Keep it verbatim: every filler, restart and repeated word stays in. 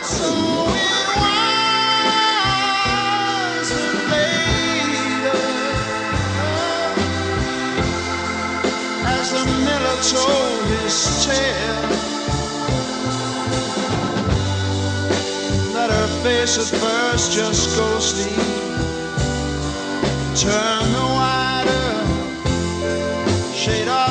So it was later, as the miller told his tale, that her face at first just ghostly turned the whiter shade of